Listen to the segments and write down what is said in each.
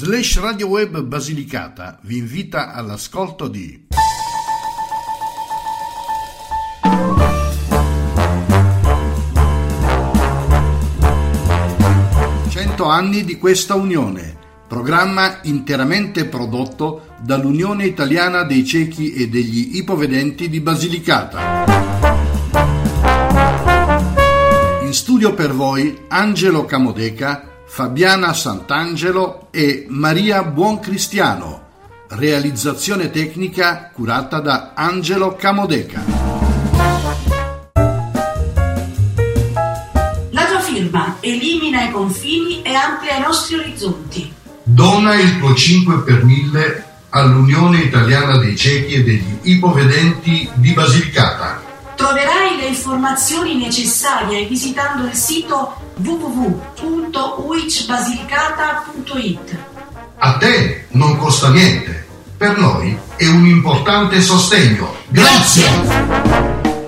Radio Web Basilicata vi invita all'ascolto di 100 anni di questa unione, programma interamente prodotto dall'Unione Italiana dei Ciechi e degli Ipovedenti di Basilicata. In studio per voi Angelo Camodeca, Fabiana Sant'Angelo e Maria Buoncristiano. Realizzazione tecnica curata da Angelo Camodeca. La tua firma elimina i confini e amplia i nostri orizzonti. Dona il tuo 5 per 1000 all'Unione Italiana dei Ciechi e degli Ipovedenti di Basilicata. Troverai le informazioni necessarie visitando il sito www.uicbasilicata.it. A te non costa niente, per noi è un importante sostegno. Grazie!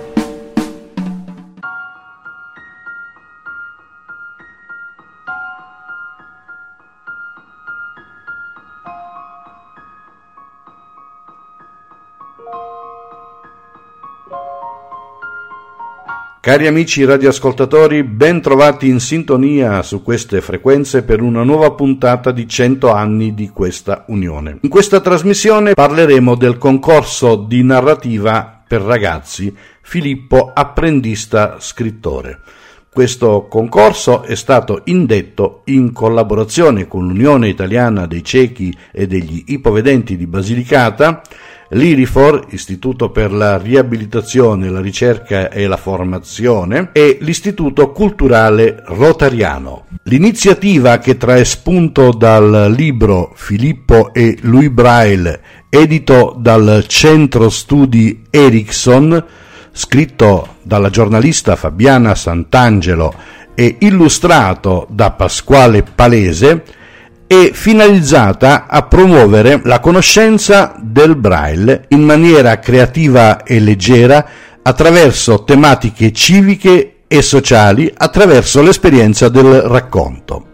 Cari amici radioascoltatori, ben trovati in sintonia su queste frequenze per una nuova puntata di 100 anni di questa unione. In questa trasmissione parleremo del concorso di narrativa per ragazzi Filippo Apprendista Scrittore. Questo concorso è stato indetto in collaborazione con l'Unione Italiana dei Ciechi e degli Ipovedenti di Basilicata, l'IRIFOR, Istituto per la Riabilitazione, la Ricerca e la Formazione, e l'Istituto Culturale Rotariano. L'iniziativa, che trae spunto dal libro Filippo e Louis Braille, edito dal Centro Studi Ericsson, scritto dalla giornalista Fabiana Sant'Angelo e illustrato da Pasquale Palese, è finalizzata a promuovere la conoscenza del Braille in maniera creativa e leggera attraverso tematiche civiche e sociali, attraverso l'esperienza del racconto.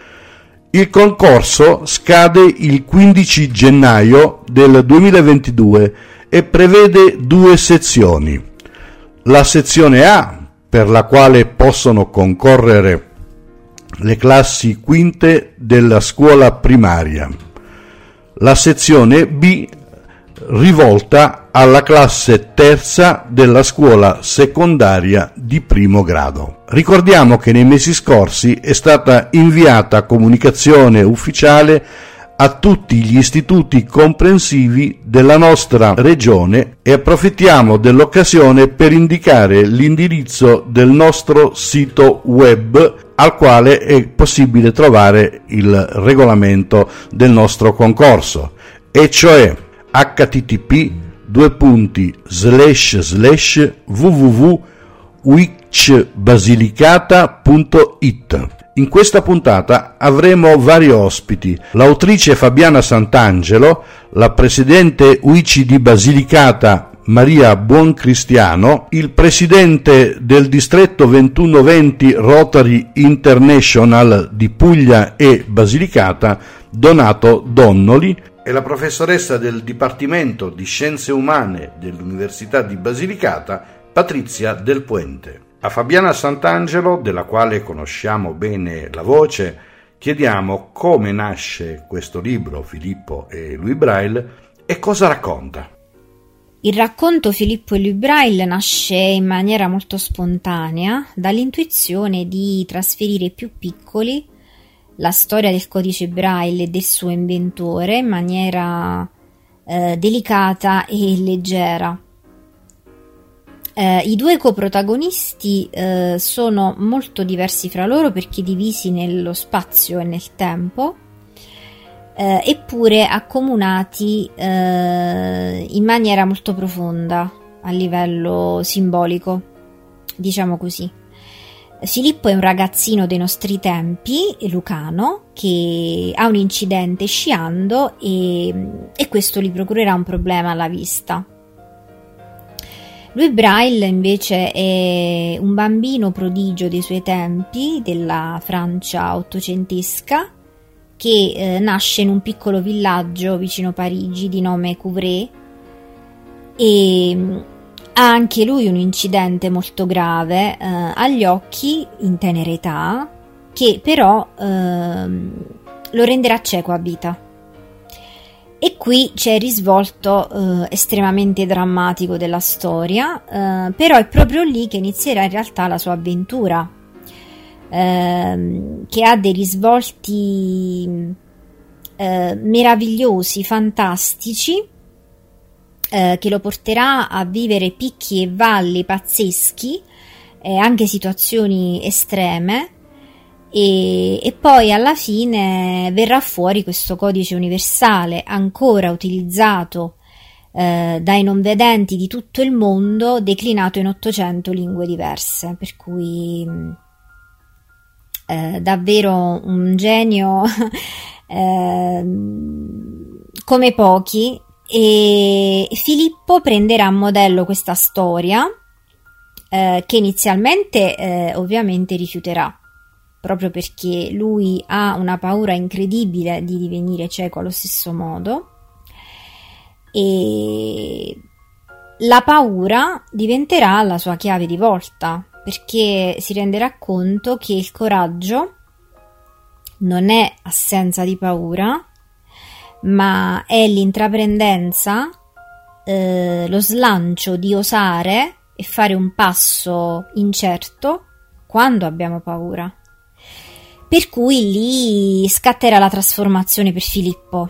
Il concorso scade il 15 gennaio del 2022 e prevede 2 sezioni. La sezione A, per la quale possono concorrere le classi quinte della scuola primaria. La sezione B, rivolta alla classe terza della scuola secondaria di primo grado. Ricordiamo che nei mesi scorsi è stata inviata comunicazione ufficiale a tutti gli istituti comprensivi della nostra regione e approfittiamo dell'occasione per indicare l'indirizzo del nostro sito web al quale è possibile trovare il regolamento del nostro concorso, e cioè http://www.uicbasilicata.it. In questa puntata avremo vari ospiti: l'autrice Fabiana Sant'Angelo, la presidente UICI di Basilicata Maria Buoncristiano, il presidente del distretto 2120 Rotary International di Puglia e Basilicata Donato Donnoli e la professoressa del Dipartimento di Scienze Umane dell'Università di Basilicata Patrizia Del Puente. A Fabiana Sant'Angelo, della quale conosciamo bene la voce, chiediamo come nasce questo libro Filippo e Louis Braille e cosa racconta. Il racconto Filippo e Louis Braille nasce in maniera molto spontanea dall'intuizione di trasferire ai più piccoli la storia del codice Braille e del suo inventore in maniera delicata e leggera. I 2 coprotagonisti sono molto diversi fra loro perché divisi nello spazio e nel tempo, eppure accomunati in maniera molto profonda a livello simbolico, diciamo così. Filippo è un ragazzino dei nostri tempi, lucano, che ha un incidente sciando e questo gli procurerà un problema alla vista. Louis Braille invece è un bambino prodigio dei suoi tempi, della Francia ottocentesca, che nasce in un piccolo villaggio vicino Parigi di nome Couvray e ha anche lui un incidente molto grave agli occhi in tenera età, che però lo renderà cieco a vita. E qui c'è il risvolto estremamente drammatico della storia, però è proprio lì che inizierà in realtà la sua avventura, che ha dei risvolti meravigliosi, fantastici, che lo porterà a vivere picchi e valli pazzeschi, anche situazioni estreme, e poi alla fine verrà fuori questo codice universale ancora utilizzato dai non vedenti di tutto il mondo, declinato in 800 lingue diverse, per cui davvero un genio come pochi. E Filippo prenderà a modello questa storia che inizialmente ovviamente rifiuterà, proprio perché lui ha una paura incredibile di divenire cieco allo stesso modo, e la paura diventerà la sua chiave di volta, perché si renderà conto che il coraggio non è assenza di paura, ma è l'intraprendenza, lo slancio di osare e fare un passo incerto quando abbiamo paura. Per cui lì scatterà la trasformazione per Filippo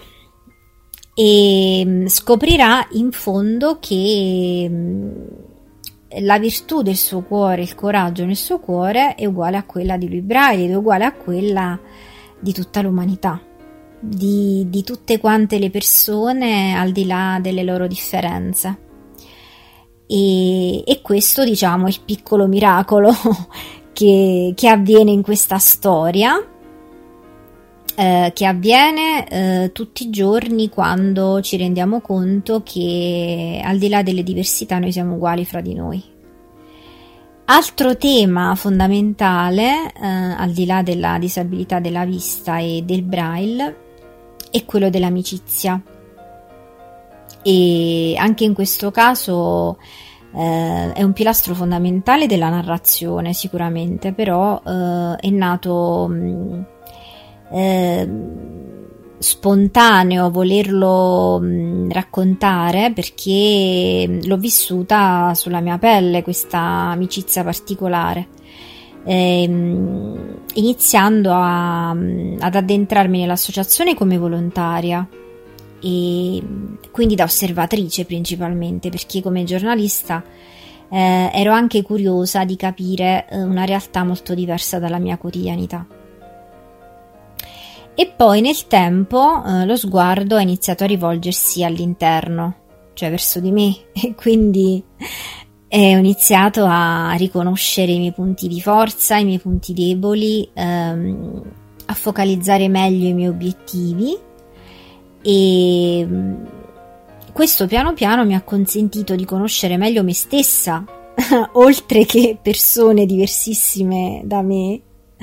e scoprirà in fondo che la virtù del suo cuore, il coraggio nel suo cuore è uguale a quella di Louis Braille ed è uguale a quella di tutta l'umanità, di tutte quante le persone al di là delle loro differenze. E questo, diciamo, è il piccolo miracolo che avviene in questa storia, che avviene tutti i giorni quando ci rendiamo conto che al di là delle diversità noi siamo uguali fra di noi. Altro tema fondamentale, al di là della disabilità della vista e del Braille, è quello dell'amicizia, e anche in questo caso è un pilastro fondamentale della narrazione sicuramente, però è nato spontaneo volerlo raccontare, perché l'ho vissuta sulla mia pelle questa amicizia particolare, iniziando ad addentrarmi nell'associazione come volontaria e quindi da osservatrice principalmente, perché come giornalista ero anche curiosa di capire una realtà molto diversa dalla mia quotidianità. E poi nel tempo lo sguardo ha iniziato a rivolgersi all'interno, cioè verso di me, e quindi ho iniziato a riconoscere i miei punti di forza, i miei punti deboli, a focalizzare meglio i miei obiettivi, e questo piano piano mi ha consentito di conoscere meglio me stessa, oltre che persone diversissime da me.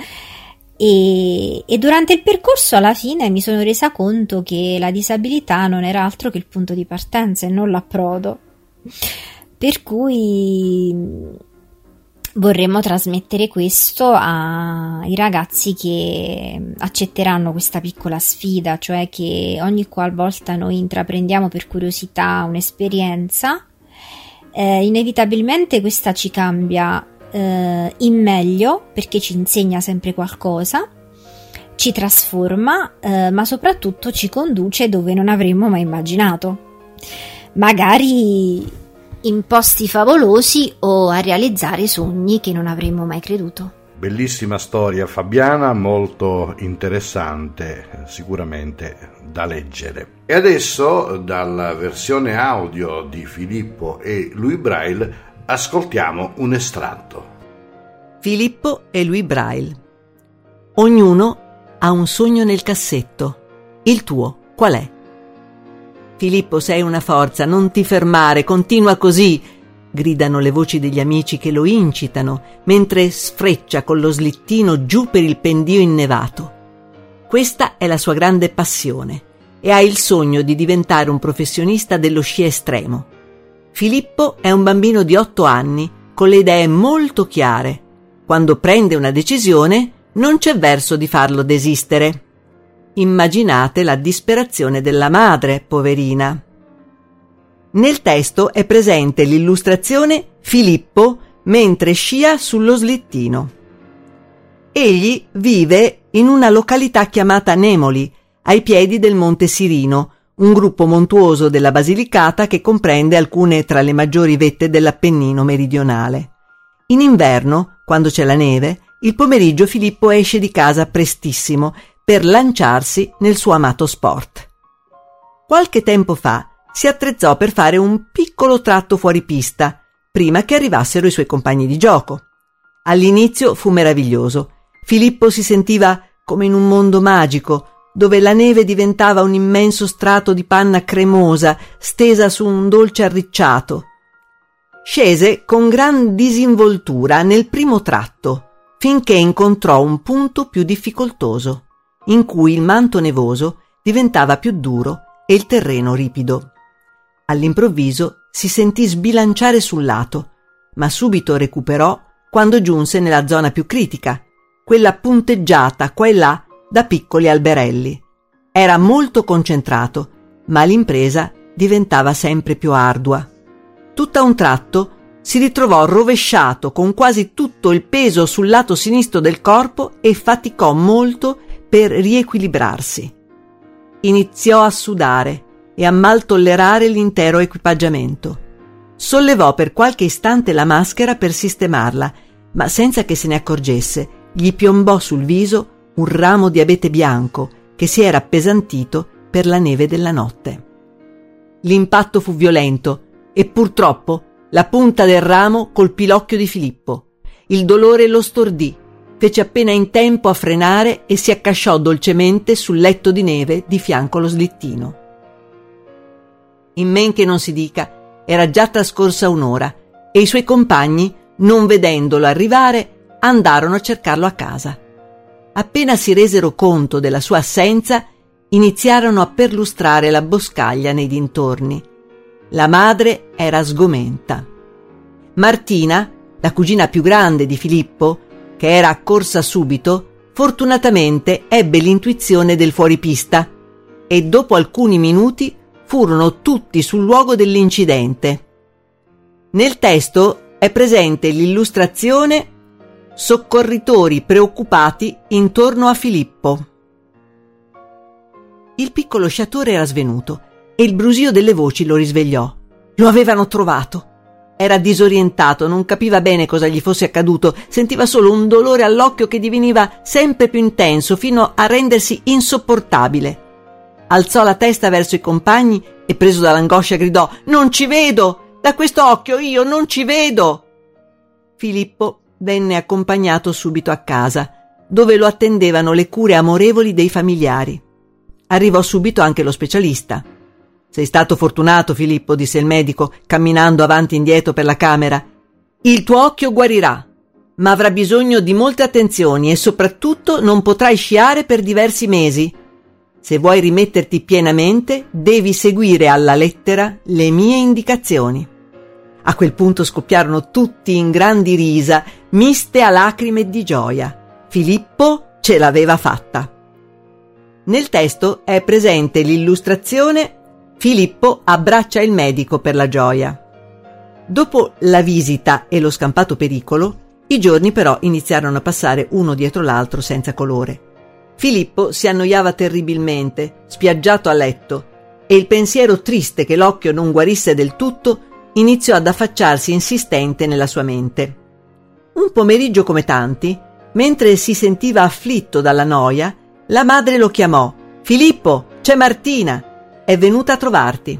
E durante il percorso alla fine mi sono resa conto che la disabilità non era altro che il punto di partenza e non l'approdo, per cui vorremmo trasmettere questo ai ragazzi che accetteranno questa piccola sfida, cioè che ogni qualvolta noi intraprendiamo per curiosità un'esperienza, inevitabilmente questa ci cambia in meglio, perché ci insegna sempre qualcosa, ci trasforma, ma soprattutto ci conduce dove non avremmo mai immaginato, magari in posti favolosi o a realizzare sogni che non avremmo mai creduto. Bellissima storia, Fabiana, molto interessante, sicuramente da leggere. E adesso, dalla versione audio di Filippo e Louis Braille, ascoltiamo un estratto. Filippo e Louis Braille. Ognuno ha un sogno nel cassetto. Il tuo qual è? Filippo, sei una forza, non ti fermare, continua così, gridano le voci degli amici che lo incitano mentre sfreccia con lo slittino giù per il pendio innevato. Questa è la sua grande passione e ha il sogno di diventare un professionista dello sci estremo. Filippo è un bambino di 8 anni con le idee molto chiare. Quando prende una decisione non c'è verso di farlo desistere. Immaginate la disperazione della madre, poverina. Nel testo è presente l'illustrazione Filippo mentre scia sullo slittino. Egli vive in una località chiamata Nemoli, ai piedi del Monte Sirino, un gruppo montuoso della Basilicata che comprende alcune tra le maggiori vette dell'Appennino meridionale. In inverno, quando c'è la neve, il pomeriggio Filippo esce di casa prestissimo per lanciarsi nel suo amato sport. Qualche tempo fa si attrezzò per fare un piccolo tratto fuori pista, prima che arrivassero i suoi compagni di gioco. All'inizio fu meraviglioso. Filippo si sentiva come in un mondo magico, dove la neve diventava un immenso strato di panna cremosa stesa su un dolce arricciato. Scese con gran disinvoltura nel primo tratto, finché incontrò un punto più difficoltoso, in cui il manto nevoso diventava più duro e il terreno ripido. All'improvviso si sentì sbilanciare sul lato, ma subito recuperò quando giunse nella zona più critica, quella punteggiata qua e là da piccoli alberelli. Era molto concentrato, ma l'impresa diventava sempre più ardua. Tutt'a un tratto si ritrovò rovesciato con quasi tutto il peso sul lato sinistro del corpo e faticò molto per riequilibrarsi. Iniziò a sudare e a mal tollerare l'intero equipaggiamento. Sollevò per qualche istante la maschera per sistemarla, ma senza che se ne accorgesse, gli piombò sul viso un ramo di abete bianco che si era appesantito per la neve della notte. L'impatto fu violento e purtroppo la punta del ramo colpì l'occhio di Filippo. Il dolore lo stordì, fece appena in tempo a frenare e si accasciò dolcemente sul letto di neve di fianco allo slittino. In men che non si dica, era già trascorsa un'ora e i suoi compagni, non vedendolo arrivare, andarono a cercarlo a casa. Appena si resero conto della sua assenza, iniziarono a perlustrare la boscaglia nei dintorni. La madre era sgomenta. Martina, la cugina più grande di Filippo, che era accorsa subito, fortunatamente ebbe l'intuizione del fuoripista e dopo alcuni minuti furono tutti sul luogo dell'incidente. Nel testo è presente l'illustrazione Soccorritori preoccupati intorno a Filippo. Il piccolo sciatore era svenuto e il brusio delle voci lo risvegliò. Lo avevano trovato. Era disorientato, non capiva bene cosa gli fosse accaduto, sentiva solo un dolore all'occhio che diveniva sempre più intenso fino a rendersi insopportabile. Alzò la testa verso i compagni e, preso dall'angoscia, gridò: «Non ci vedo! Da questo occhio io non ci vedo!» Filippo venne accompagnato subito a casa, dove lo attendevano le cure amorevoli dei familiari. Arrivò subito anche lo specialista. «Sei stato fortunato, Filippo», disse il medico, camminando avanti e indietro per la camera. «Il tuo occhio guarirà, ma avrà bisogno di molte attenzioni e soprattutto non potrai sciare per diversi mesi. Se vuoi rimetterti pienamente, devi seguire alla lettera le mie indicazioni». A quel punto scoppiarono tutti in grandi risa, miste a lacrime di gioia. Filippo ce l'aveva fatta. Nel testo è presente l'illustrazione Filippo abbraccia il medico per la gioia. Dopo la visita e lo scampato pericolo, i giorni però iniziarono a passare uno dietro l'altro senza colore. Filippo si annoiava terribilmente, spiaggiato a letto, e il pensiero triste che l'occhio non guarisse del tutto iniziò ad affacciarsi insistente nella sua mente. Un pomeriggio come tanti, mentre si sentiva afflitto dalla noia, la madre lo chiamò: «Filippo, c'è Martina! È venuta a trovarti».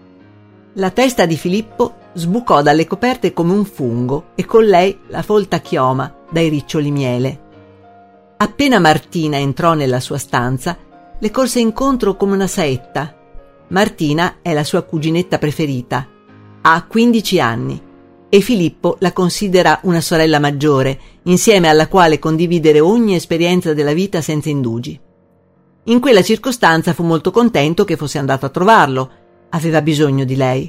La testa di Filippo sbucò dalle coperte come un fungo e con lei la folta chioma dai riccioli miele. Appena Martina entrò nella sua stanza, le corse incontro come una saetta. Martina è la sua cuginetta preferita. Ha 15 anni e Filippo la considera una sorella maggiore, insieme alla quale condividere ogni esperienza della vita senza indugi. In quella circostanza fu molto contento che fosse andato a trovarlo. Aveva bisogno di lei.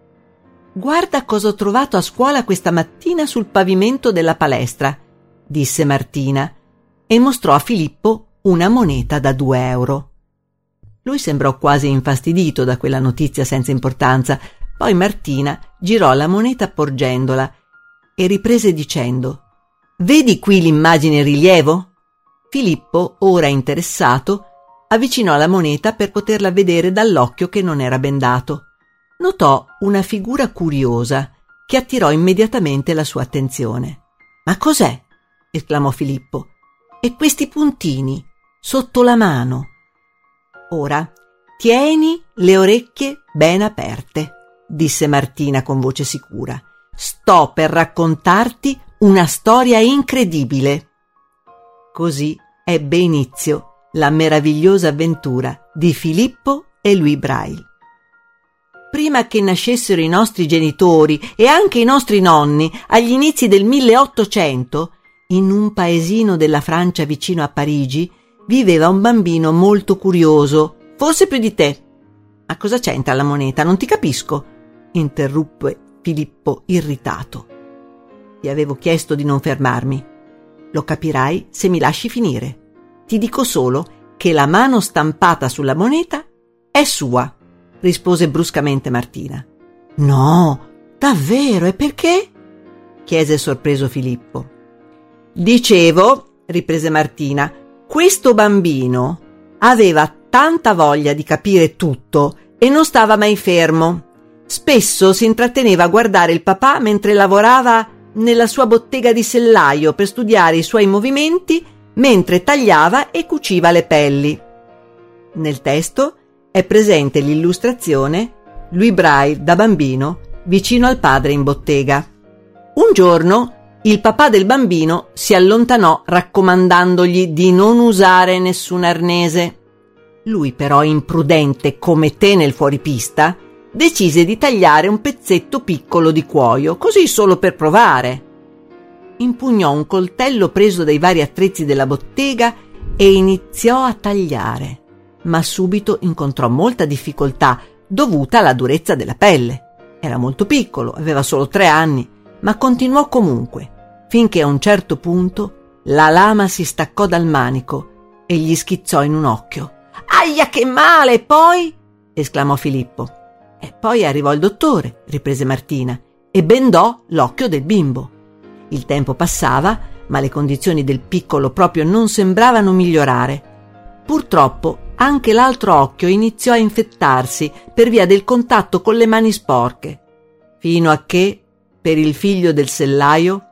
«Guarda cosa ho trovato a scuola questa mattina sul pavimento della palestra», disse Martina, e mostrò a Filippo una moneta da 2 euro. Lui sembrò quasi infastidito da quella notizia senza importanza. Poi Martina girò la moneta porgendola e riprese dicendo: «Vedi qui l'immagine in rilievo?» Filippo, ora interessato, avvicinò la moneta per poterla vedere dall'occhio che non era bendato. Notò una figura curiosa che attirò immediatamente la sua attenzione. «Ma cos'è?» esclamò Filippo. «E questi puntini sotto la mano?» «Ora, tieni le orecchie ben aperte», disse Martina con voce sicura. «Sto per raccontarti una storia incredibile». Così ebbe inizio la meravigliosa avventura di Filippo e Louis Braille. Prima che nascessero i nostri genitori e anche i nostri nonni, agli inizi del 1800, in un paesino della Francia vicino a Parigi, viveva un bambino molto curioso, forse più di te. «Ma cosa c'entra la moneta? Non ti capisco», interruppe Filippo irritato. «Ti avevo chiesto di non fermarmi. Lo capirai se mi lasci finire. Ti dico solo che la mano stampata sulla moneta è sua», rispose bruscamente Martina. «No, davvero? E perché?» chiese sorpreso Filippo. «Dicevo», riprese Martina, «questo bambino aveva tanta voglia di capire tutto e non stava mai fermo. Spesso si intratteneva a guardare il papà mentre lavorava nella sua bottega di sellaio per studiare i suoi movimenti mentre tagliava e cuciva le pelli». Nel testo è presente l'illustrazione Louis Braille da bambino vicino al padre in bottega. Un giorno il papà del bambino si allontanò raccomandandogli di non usare nessun arnese. Lui però, imprudente come te nel fuoripista, decise di tagliare un pezzetto piccolo di cuoio, così solo per provare. Impugnò un coltello preso dai vari attrezzi della bottega e iniziò a tagliare, ma subito incontrò molta difficoltà dovuta alla durezza della pelle. Era molto piccolo, aveva solo 3 anni, ma continuò comunque, finché a un certo punto la lama si staccò dal manico e gli schizzò in un occhio. «Aia, che male!» «Poi?» esclamò Filippo. «E poi arrivò il dottore», riprese Martina, «e bendò l'occhio del bimbo. Il tempo passava, ma le condizioni del piccolo proprio non sembravano migliorare. Purtroppo anche l'altro occhio iniziò a infettarsi per via del contatto con le mani sporche, fino a che, per il figlio del sellaio,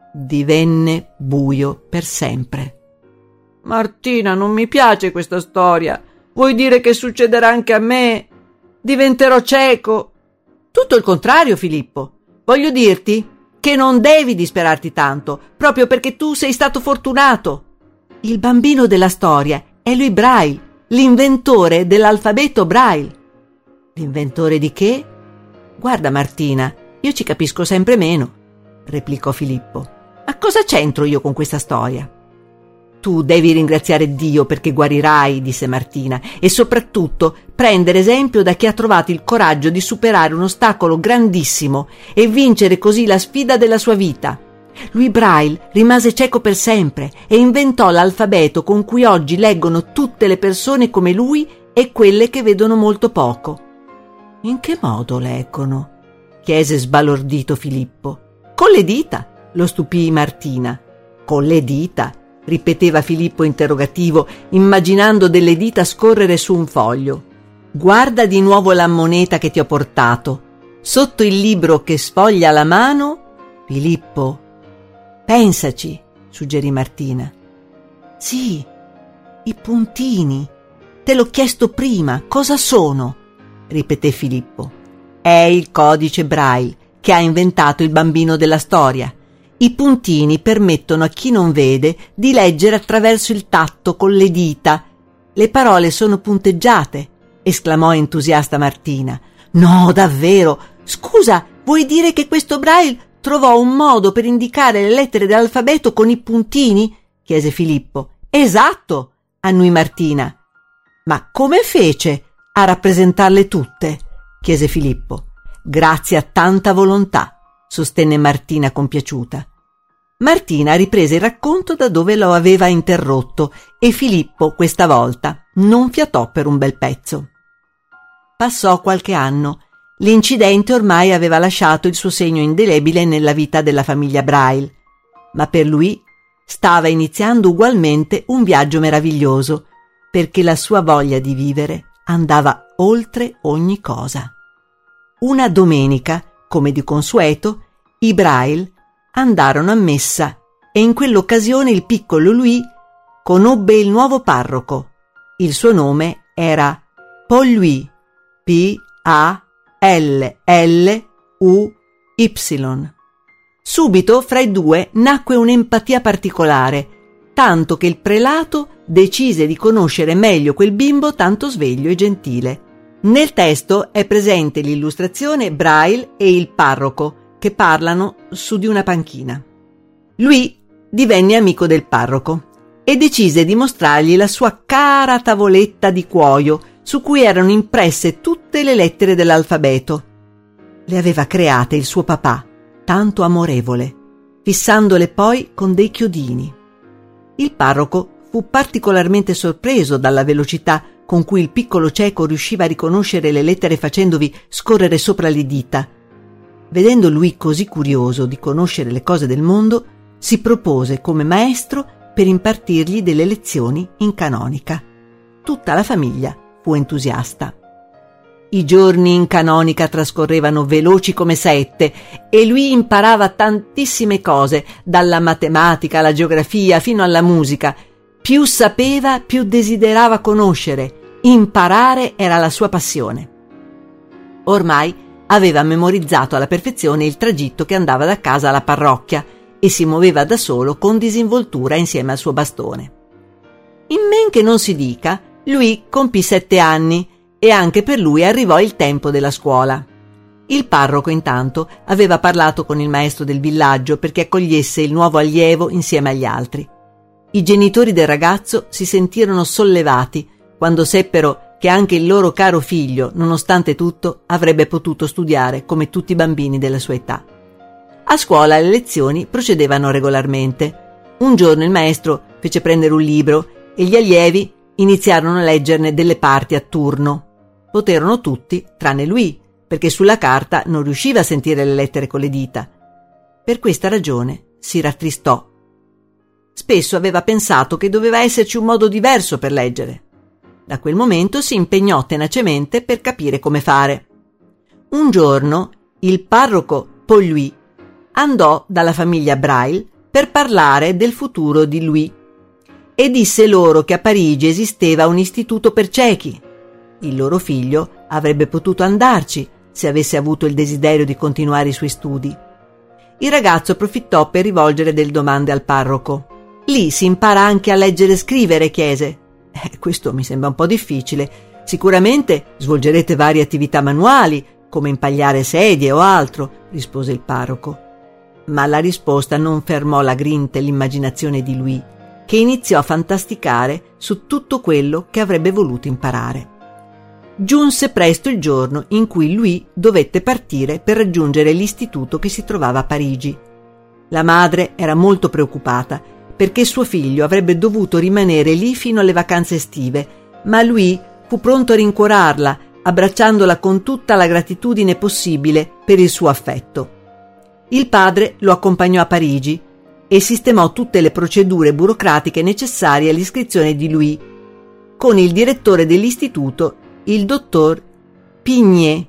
divenne buio per sempre». «Martina, non mi piace questa storia. Vuoi dire che succederà anche a me? Diventerò cieco?» «Tutto il contrario, Filippo. Voglio dirti che non devi disperarti tanto, proprio perché tu sei stato fortunato. Il bambino della storia è Louis Braille, l'inventore dell'alfabeto Braille». «L'inventore di che?» «Guarda, Martina, io ci capisco sempre meno», replicò Filippo. «Ma cosa c'entro io con questa storia?» «Tu devi ringraziare Dio perché guarirai», disse Martina, «e soprattutto prendere esempio da chi ha trovato il coraggio di superare un ostacolo grandissimo e vincere così la sfida della sua vita. Louis Braille rimase cieco per sempre e inventò l'alfabeto con cui oggi leggono tutte le persone come lui e quelle che vedono molto poco». «In che modo leggono?» chiese sbalordito Filippo. «Con le dita», lo stupì Martina. «Con le dita?» ripeteva Filippo interrogativo, immaginando delle dita scorrere su un foglio. «Guarda di nuovo la moneta che ti ho portato. Sotto il libro che sfoglia la mano, Filippo, pensaci», suggerì Martina. «Sì, i puntini. Te l'ho chiesto prima, cosa sono?» ripeté Filippo. «È il codice Braille che ha inventato il bambino della storia. I puntini permettono a chi non vede di leggere attraverso il tatto con le dita. Le parole sono punteggiate», esclamò entusiasta Martina. «No, davvero? Scusa, vuoi dire che questo Braille trovò un modo per indicare le lettere dell'alfabeto con i puntini?» chiese Filippo. «Esatto», annui Martina. «Ma come fece a rappresentarle tutte?» chiese Filippo. «Grazie a tanta volontà», sostenne Martina compiaciuta. Martina riprese il racconto da dove lo aveva interrotto e Filippo questa volta non fiatò per un bel pezzo. Passò qualche anno. L'incidente ormai aveva lasciato il suo segno indelebile nella vita della famiglia Braille, ma per lui stava iniziando ugualmente un viaggio meraviglioso, perché la sua voglia di vivere andava oltre ogni cosa. Una domenica, come di consueto, i Braille andarono a messa e in quell'occasione il piccolo Louis conobbe il nuovo parroco. Il suo nome era Paul Louis, P-A-L-L-U-Y. Subito fra i due nacque un'empatia particolare, tanto che il prelato decise di conoscere meglio quel bimbo tanto sveglio e gentile. Nel testo è presente l'illustrazione Braille e il parroco che parlano su di una panchina. Lui divenne amico del parroco e decise di mostrargli la sua cara tavoletta di cuoio su cui erano impresse tutte le lettere dell'alfabeto. Le aveva create il suo papà, tanto amorevole, fissandole poi con dei chiodini. Il parroco fu particolarmente sorpreso dalla velocità con cui il piccolo cieco riusciva a riconoscere le lettere facendovi scorrere sopra le dita. Vedendo lui così curioso di conoscere le cose del mondo, si propose come maestro per impartirgli delle lezioni in canonica. Tutta la famiglia fu entusiasta. I giorni in canonica trascorrevano veloci come sette e lui imparava tantissime cose, dalla matematica alla geografia fino alla musica. Più sapeva, più desiderava conoscere. Imparare era la sua passione. Ormai aveva memorizzato alla perfezione il tragitto che andava da casa alla parrocchia e si muoveva da solo con disinvoltura insieme al suo bastone. In men che non si dica, lui compì 7 anni e anche per lui arrivò il tempo della scuola. Il parroco intanto aveva parlato con il maestro del villaggio perché accogliesse il nuovo allievo insieme agli altri. I genitori del ragazzo si sentirono sollevati quando seppero che anche il loro caro figlio, nonostante tutto, avrebbe potuto studiare come tutti i bambini della sua età. A scuola le lezioni procedevano regolarmente. Un giorno il maestro fece prendere un libro e gli allievi iniziarono a leggerne delle parti a turno. Poterono tutti, tranne lui, perché sulla carta non riusciva a sentire le lettere con le dita. Per questa ragione si rattristò. Spesso aveva pensato che doveva esserci un modo diverso per leggere. Da quel momento si impegnò tenacemente per capire come fare. Un giorno il parroco Paul Louis andò dalla famiglia Braille per parlare del futuro di Louis e disse loro che a Parigi esisteva un istituto per ciechi. Il loro figlio avrebbe potuto andarci se avesse avuto il desiderio di continuare i suoi studi. Il ragazzo approfittò per rivolgere delle domande al parroco. «Lì si impara anche a leggere e scrivere», chiese. «Questo mi sembra un po' difficile. Sicuramente svolgerete varie attività manuali, come impagliare sedie o altro», rispose il parroco. Ma la risposta non fermò la grinta e l'immaginazione di lui, che iniziò a fantasticare su tutto quello che avrebbe voluto imparare. Giunse presto il giorno in cui lui dovette partire per raggiungere l'istituto che si trovava a Parigi. La madre era molto preoccupata perché suo figlio avrebbe dovuto rimanere lì fino alle vacanze estive, ma lui fu pronto a rincuorarla, abbracciandola con tutta la gratitudine possibile per il suo affetto. Il padre lo accompagnò a Parigi e sistemò tutte le procedure burocratiche necessarie all'iscrizione di lui, con il direttore dell'istituto, il dottor Pignier,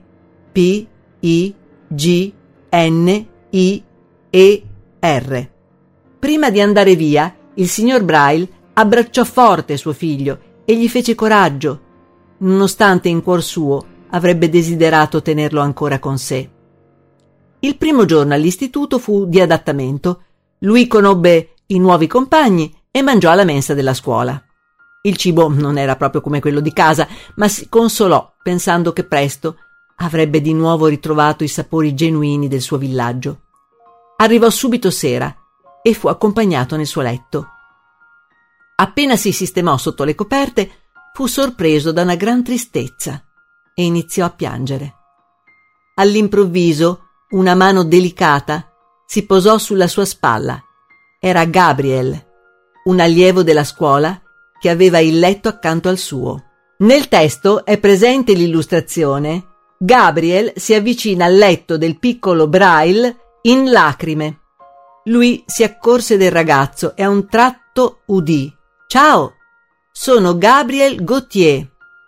P-I-G-N-I-E-R. Prima di andare via, il signor Braille abbracciò forte suo figlio e gli fece coraggio, nonostante in cuor suo avrebbe desiderato tenerlo ancora con sé. Il primo giorno all'istituto fu di adattamento. Lui conobbe i nuovi compagni e mangiò alla mensa della scuola. Il cibo non era proprio come quello di casa, ma si consolò pensando che presto avrebbe di nuovo ritrovato i sapori genuini del suo villaggio. Arrivò subito sera e fu accompagnato nel suo letto. Appena si sistemò sotto le coperte, fu sorpreso da una gran tristezza e iniziò a piangere. All'improvviso una mano delicata si posò sulla sua spalla. Era Gabriel, un allievo della scuola che aveva il letto accanto al suo. Nel testo è presente l'illustrazione: Gabriel si avvicina al letto del piccolo Braille in lacrime. Lui si accorse del ragazzo e a un tratto udì: «Ciao, sono Gabriel Gautier.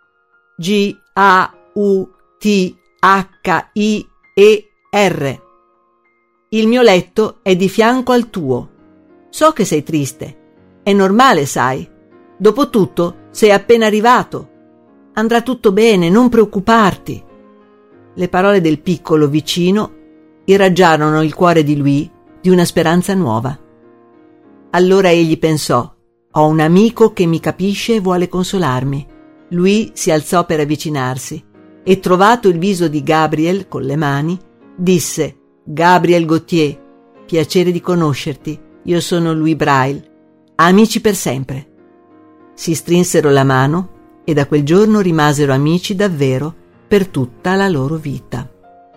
Gauthier. Il mio letto è di fianco al tuo. So che sei triste. È normale, sai. Dopotutto sei appena arrivato. Andrà tutto bene, non preoccuparti». Le parole del piccolo vicino irraggiarono il cuore di lui di una speranza nuova. Allora egli pensò: «Ho un amico che mi capisce e vuole consolarmi». Lui si alzò per avvicinarsi e, trovato il viso di Gabriel con le mani, disse: «Gabriel Gautier, piacere di conoscerti. Io sono Louis Braille. Amici per sempre». Si strinsero la mano e da quel giorno rimasero amici davvero per tutta la loro vita.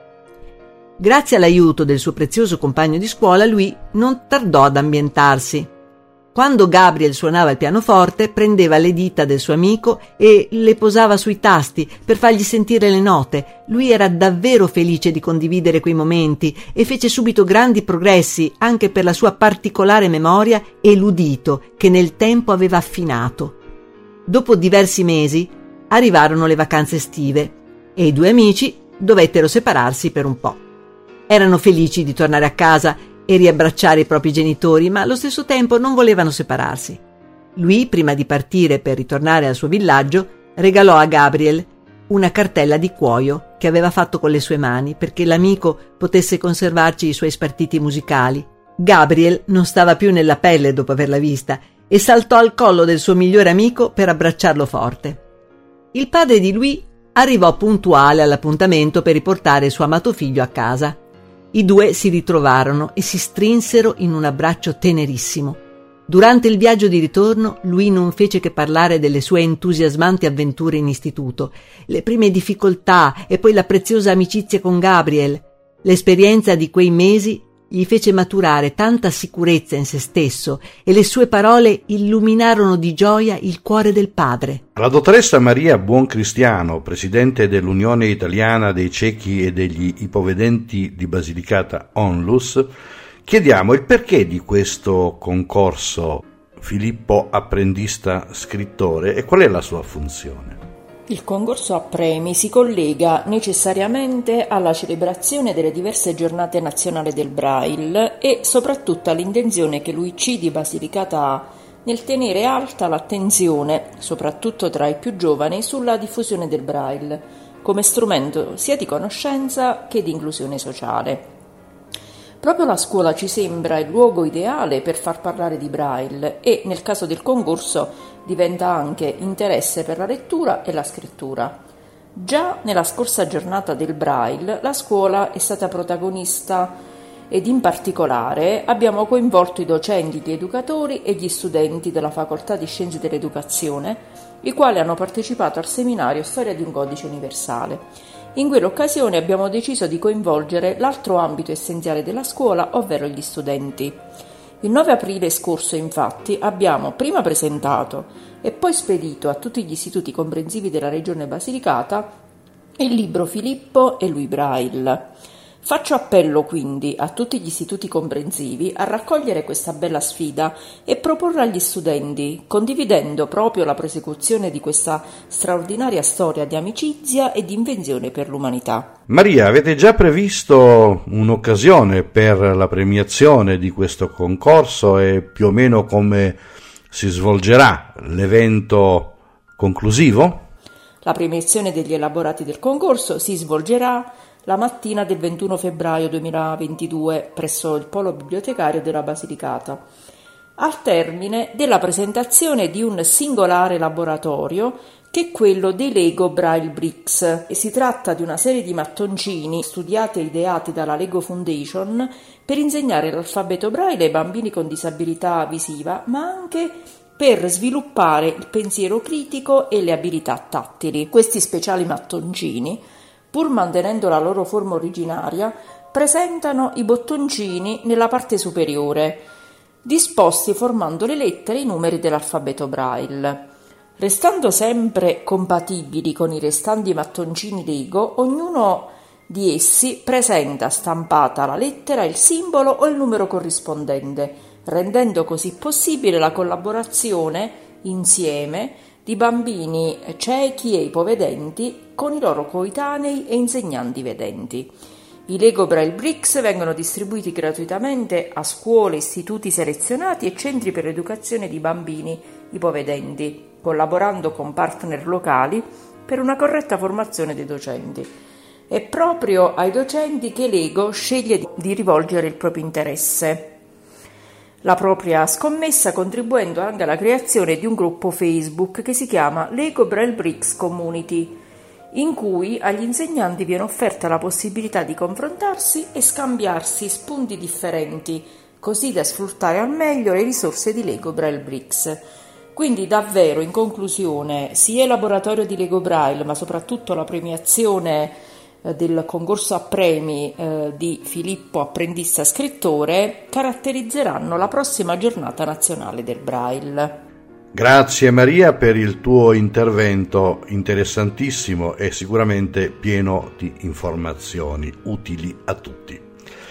Grazie all'aiuto del suo prezioso compagno di scuola, lui non tardò ad ambientarsi. Quando Gabriel suonava il pianoforte, prendeva le dita del suo amico e le posava sui tasti per fargli sentire le note. Lui era davvero felice di condividere quei momenti e fece subito grandi progressi anche per la sua particolare memoria e l'udito che nel tempo aveva affinato. Dopo diversi mesi arrivarono le vacanze estive e i due amici dovettero separarsi per un po'. Erano felici di tornare a casa e riabbracciare i propri genitori, ma allo stesso tempo non volevano separarsi. Lui, prima di partire per ritornare al suo villaggio, regalò a Gabriel una cartella di cuoio che aveva fatto con le sue mani perché l'amico potesse conservarci i suoi spartiti musicali. Gabriel non stava più nella pelle dopo averla vista e saltò al collo del suo migliore amico per abbracciarlo forte. Il padre di lui arrivò puntuale all'appuntamento per riportare il suo amato figlio a casa. I due si ritrovarono e si strinsero in un abbraccio tenerissimo. Durante il viaggio di ritorno, lui non fece che parlare delle sue entusiasmanti avventure in istituto, le prime difficoltà e poi la preziosa amicizia con Gabriel. L'esperienza di quei mesi gli fece maturare tanta sicurezza in se stesso e le sue parole illuminarono di gioia il cuore del padre. La dottoressa Maria Buoncristiano, presidente dell'Unione Italiana dei Ciechi e degli Ipovedenti di Basilicata Onlus, chiediamo il perché di questo concorso Filippo Apprendista Scrittore e qual è la sua funzione. Il concorso a premi si collega necessariamente alla celebrazione delle diverse giornate nazionali del Braille e soprattutto all'intenzione che l'UIC di Basilicata ha nel tenere alta l'attenzione, soprattutto tra i più giovani, sulla diffusione del Braille come strumento sia di conoscenza che di inclusione sociale. Proprio la scuola ci sembra il luogo ideale per far parlare di Braille e, nel caso del concorso, diventa anche interesse per la lettura e la scrittura. Già nella scorsa giornata del Braille la scuola è stata protagonista ed in particolare abbiamo coinvolto i docenti, gli educatori e gli studenti della Facoltà di Scienze dell'Educazione, i quali hanno partecipato al seminario Storia di un codice universale. In quell'occasione abbiamo deciso di coinvolgere l'altro ambito essenziale della scuola, ovvero gli studenti. Il 9 aprile scorso, infatti, abbiamo prima presentato e poi spedito a tutti gli istituti comprensivi della regione Basilicata il libro Filippo e Louis Braille. Faccio appello quindi a tutti gli istituti comprensivi a raccogliere questa bella sfida e proporla agli studenti, condividendo proprio la prosecuzione di questa straordinaria storia di amicizia e di invenzione per l'umanità. Maria, avete già previsto un'occasione per la premiazione di questo concorso e più o meno come si svolgerà l'evento conclusivo? La premiazione degli elaborati del concorso si svolgerà la mattina del 21 febbraio 2022 presso il Polo Bibliotecario della Basilicata, al termine della presentazione di un singolare laboratorio che è quello dei Lego Braille Bricks. E si tratta di una serie di mattoncini studiati e ideati dalla Lego Foundation per insegnare l'alfabeto Braille ai bambini con disabilità visiva, ma anche per sviluppare il pensiero critico e le abilità tattili. Questi speciali mattoncini, pur mantenendo la loro forma originaria, presentano i bottoncini nella parte superiore, disposti formando le lettere e i numeri dell'alfabeto Braille. Restando sempre compatibili con i restanti mattoncini Lego, ognuno di essi presenta stampata la lettera, il simbolo o il numero corrispondente, rendendo così possibile la collaborazione insieme di bambini ciechi e ipovedenti con i loro coetanei e insegnanti vedenti. I Lego Braille Bricks vengono distribuiti gratuitamente a scuole, istituti selezionati e centri per l'educazione di bambini ipovedenti, collaborando con partner locali per una corretta formazione dei docenti. È proprio ai docenti che Lego sceglie di rivolgere il proprio interesse, la propria scommessa, contribuendo anche alla creazione di un gruppo Facebook che si chiama Lego Braille Bricks Community, in cui agli insegnanti viene offerta la possibilità di confrontarsi e scambiarsi spunti differenti, così da sfruttare al meglio le risorse di Lego Braille Bricks. Quindi davvero, in conclusione, sia il laboratorio di Lego Braille, ma soprattutto la premiazione del concorso a premi di Filippo Apprendista Scrittore caratterizzeranno la prossima giornata nazionale del Braille. Grazie Maria per il tuo intervento interessantissimo e sicuramente pieno di informazioni utili a tutti.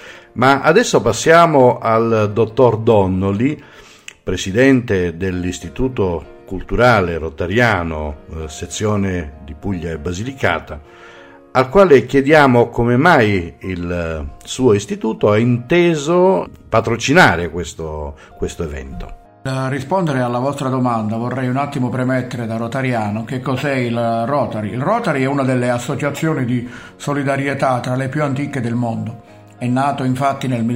Ma adesso passiamo al dottor Donnoli, presidente dell'Istituto Culturale Rotariano, sezione di Puglia e Basilicata, al quale chiediamo come mai il suo istituto ha inteso patrocinare questo evento. Per rispondere alla vostra domanda vorrei un attimo premettere da rotariano che cos'è il Rotary. Il Rotary è una delle associazioni di solidarietà tra le più antiche del mondo. È nato infatti nel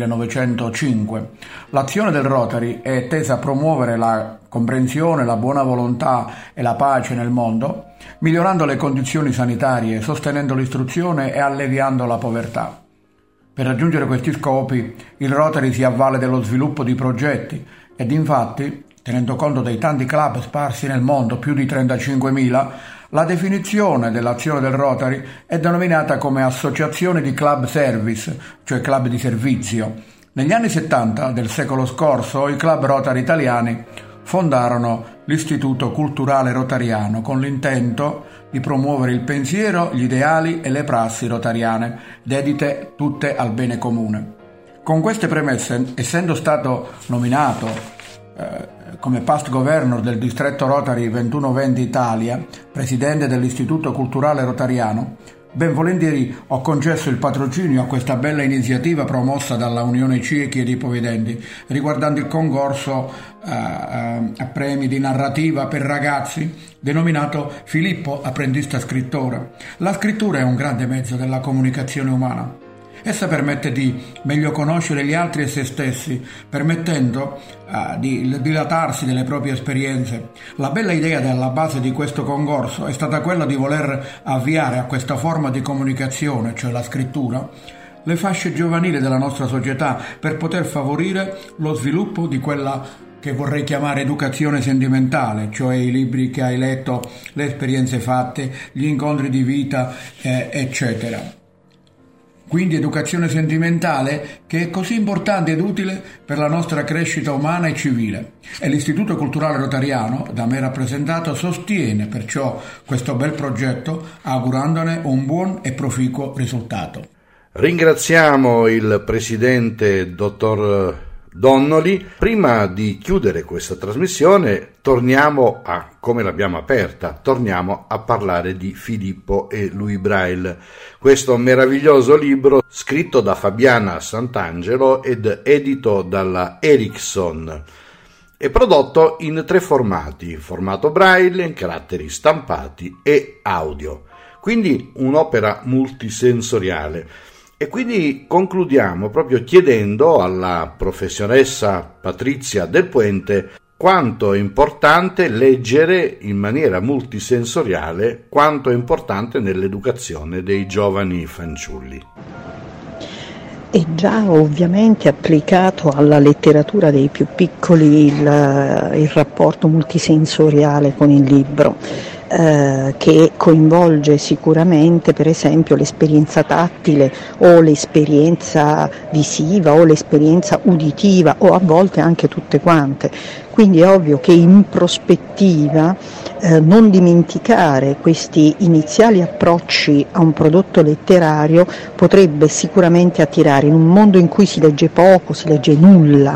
1905. L'azione del Rotary è tesa a promuovere la comprensione, la buona volontà e la pace nel mondo, migliorando le condizioni sanitarie, sostenendo l'istruzione e alleviando la povertà. Per raggiungere questi scopi, il Rotary si avvale dello sviluppo di progetti ed infatti, tenendo conto dei tanti club sparsi nel mondo, più di 35.000, la definizione dell'azione del Rotary è denominata come associazione di club service, cioè club di servizio. Negli anni 70 del secolo scorso i club Rotary italiani fondarono l'Istituto Culturale Rotariano con l'intento di promuovere il pensiero, gli ideali e le prassi rotariane, dedite tutte al bene comune. Con queste premesse, essendo stato nominato come past governor del distretto Rotary 2120 Italia, presidente dell'Istituto Culturale Rotariano, ben volentieri ho concesso il patrocinio a questa bella iniziativa promossa dalla Unione Ciechi ed Ipovedenti riguardante il concorso a premi di narrativa per ragazzi denominato Filippo Apprendista Scrittore. La scrittura è un grande mezzo della comunicazione umana. Essa permette di meglio conoscere gli altri e se stessi, permettendo di dilatarsi delle proprie esperienze. La bella idea alla base di questo concorso è stata quella di voler avviare a questa forma di comunicazione, cioè la scrittura, le fasce giovanili della nostra società per poter favorire lo sviluppo di quella che vorrei chiamare educazione sentimentale, cioè i libri che hai letto, le esperienze fatte, gli incontri di vita, eccetera. Quindi educazione sentimentale che è così importante ed utile per la nostra crescita umana e civile. E l'Istituto Culturale Rotariano, da me rappresentato, sostiene perciò questo bel progetto, augurandone un buon e proficuo risultato. Ringraziamo il presidente dottor Donnoli. Prima di chiudere questa trasmissione torniamo come l'abbiamo aperta, torniamo a parlare di Filippo e Louis Braille, questo meraviglioso libro scritto da Fabiana Santangelo ed edito dalla Ericsson e prodotto in 3 formati: formato Braille, in caratteri stampati e audio, quindi un'opera multisensoriale. E quindi concludiamo proprio chiedendo alla professoressa Patrizia Del Puente quanto è importante leggere in maniera multisensoriale, quanto è importante nell'educazione dei giovani fanciulli. è già ovviamente applicato alla letteratura dei più piccoli il rapporto multisensoriale con il libro, che coinvolge sicuramente per esempio l'esperienza tattile o l'esperienza visiva o l'esperienza uditiva o a volte anche tutte quante. Quindi è ovvio che in prospettiva non dimenticare questi iniziali approcci a un prodotto letterario potrebbe sicuramente attirare, in un mondo in cui si legge poco, si legge nulla,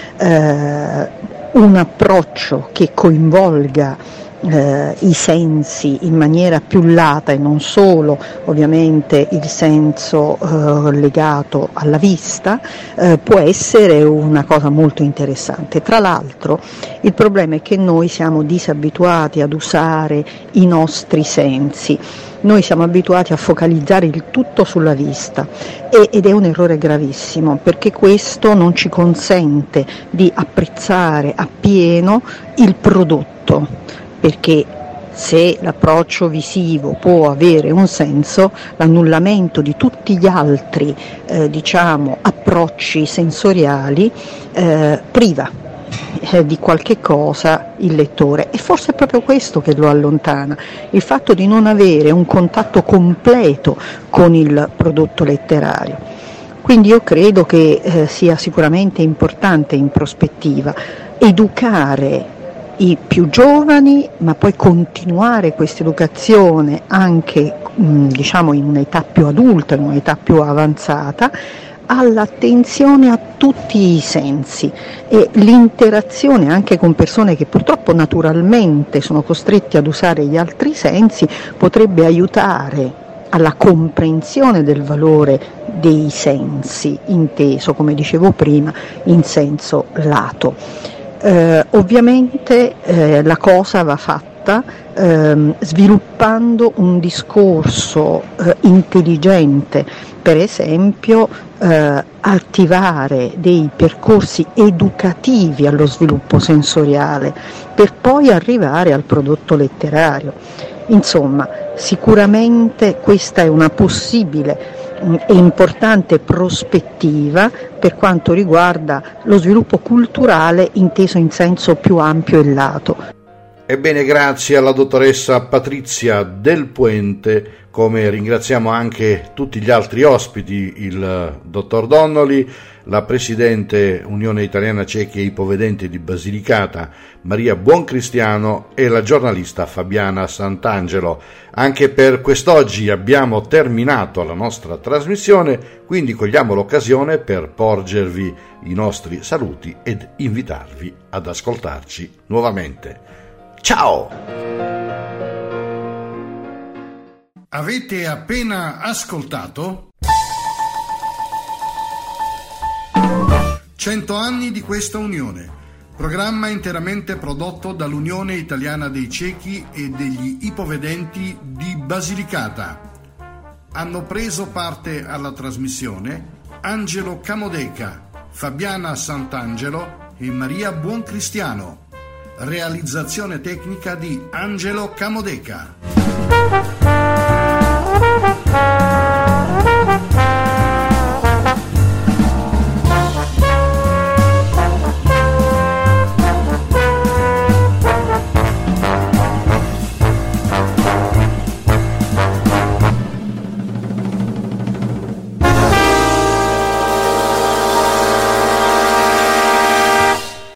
un approccio che coinvolga i sensi in maniera più lata e non solo ovviamente il senso legato alla vista, può essere una cosa molto interessante. Tra l'altro il problema è che noi siamo disabituati ad usare i nostri sensi. Noi siamo abituati a focalizzare il tutto sulla vista ed è un errore gravissimo, perché questo non ci consente di apprezzare appieno il prodotto, perché se l'approccio visivo può avere un senso, l'annullamento di tutti gli altri approcci sensoriali priva di qualche cosa il lettore, e forse è proprio questo che lo allontana, il fatto di non avere un contatto completo con il prodotto letterario. Quindi io credo che sia sicuramente importante in prospettiva educare i più giovani, ma poi continuare questa educazione anche in un'età più adulta, in un'età più avanzata, all'attenzione a tutti i sensi, e l'interazione anche con persone che purtroppo naturalmente sono costretti ad usare gli altri sensi potrebbe aiutare alla comprensione del valore dei sensi, inteso, come dicevo prima, in senso lato. Ovviamente la cosa va fatta sviluppando un discorso intelligente, per esempio attivare dei percorsi educativi allo sviluppo sensoriale per poi arrivare al prodotto letterario. Insomma, sicuramente questa è una possibile e importante prospettiva per quanto riguarda lo sviluppo culturale inteso in senso più ampio e lato. Ebbene, grazie alla dottoressa Patrizia Del Puente, come ringraziamo anche tutti gli altri ospiti, il dottor Donnoli, la presidente Unione Italiana Ciechi e Ipovedenti di Basilicata Maria Buoncristiano e la giornalista Fabiana Santangelo. Anche per quest'oggi abbiamo terminato la nostra trasmissione, quindi cogliamo l'occasione per porgervi i nostri saluti ed invitarvi ad ascoltarci nuovamente. Ciao! Avete appena ascoltato 100 anni di questa unione, programma interamente prodotto dall'Unione Italiana dei Ciechi e degli Ipovedenti di Basilicata. Hanno preso parte alla trasmissione Angelo Camodeca, Fabiana Santangelo e Maria Buoncristiano. Realizzazione tecnica di Angelo Camodeca.